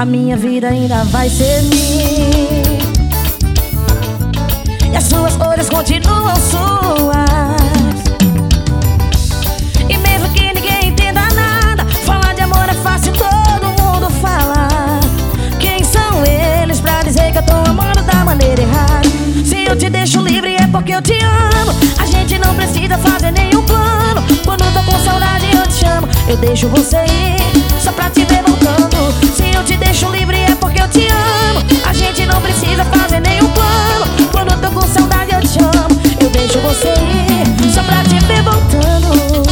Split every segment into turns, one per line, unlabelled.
a minha vida ainda vai ser minha. E as suas cores continuam suas. E mesmo que ninguém entenda nada, falar de amor é fácil, todo mundo fala. Quem são eles pra dizer que eu tô amando da maneira errada? Se eu te deixo livre é porque eu te amo. A gente não precisa fazer nenhum plano. Quando eu tô com saudade eu te chamo. Eu deixo você ir só pra te ver voltando. Se eu te deixo livre é porque eu te amo. A gente não precisa fazer nenhum plano. Quando eu tô com saudade eu te chamo. Eu deixo você ir só pra te ver voltando.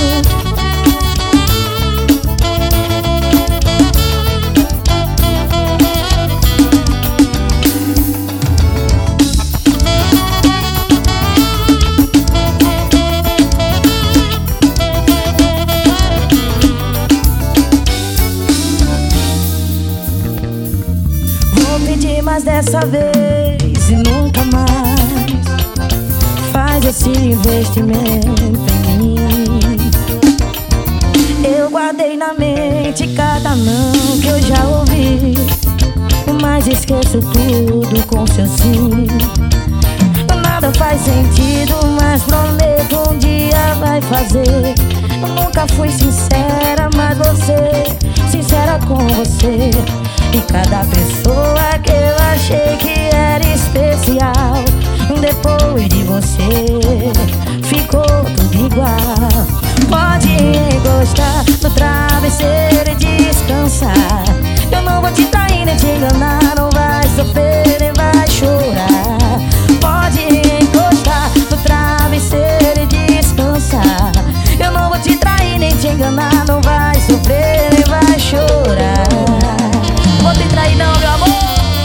Mas dessa vez e nunca mais faz esse investimento em mim. Eu guardei na mente cada não que eu já ouvi, mas esqueço tudo com seu sim. Nada faz sentido, mas prometo um dia vai fazer. Eu nunca fui sincera, mas você sincera com você. E cada pessoa que eu achei que era especial, depois de você ficou tudo igual. Pode encostar no travesseiro e descansar. Eu não vou te trair nem te enganar. Não vai sofrer nem vai chorar. Pode encostar no travesseiro e descansar. Eu não vou te trair nem te enganar. Não vai sofrer nem vai chorar. Vou te trair não, meu amor.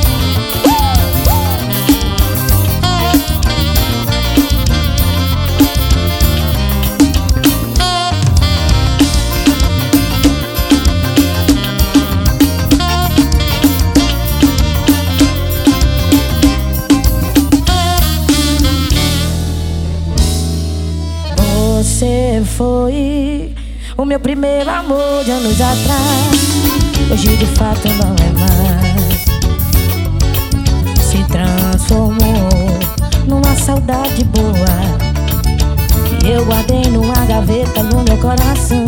Você foi o meu primeiro amor de anos atrás. Hoje de fato não é mais. Se transformou numa saudade boa que eu guardei numa gaveta no meu coração.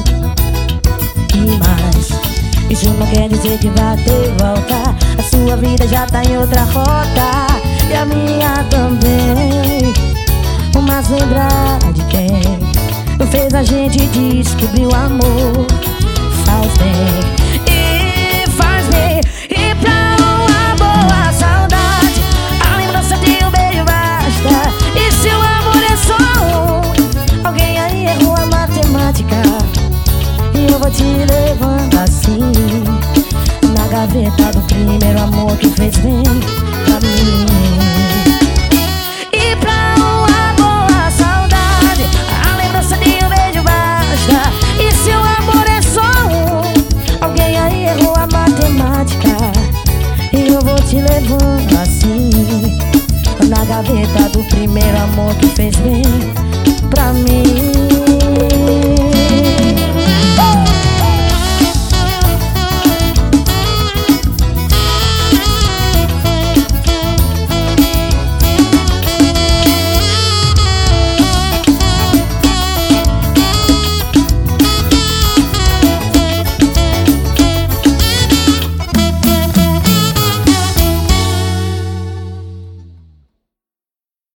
E mais, isso não quer dizer que vai ter volta. A sua vida já tá em outra rota e a minha também. Mas lembrar de quem fez a gente descobrir o amor faz bem. E pra uma boa saudade, a lembrança de um beijo basta. E se o amor é só um, alguém aí errou a matemática. E eu vou te levando assim na gaveta do primeiro amor que fez bem pra mim. E pra uma boa saudade, a lembrança de um beijo basta. E se o amor é só um, alguém aí errou a matemática. E eu vou te levando assim na gaveta do primeiro amor que fez bem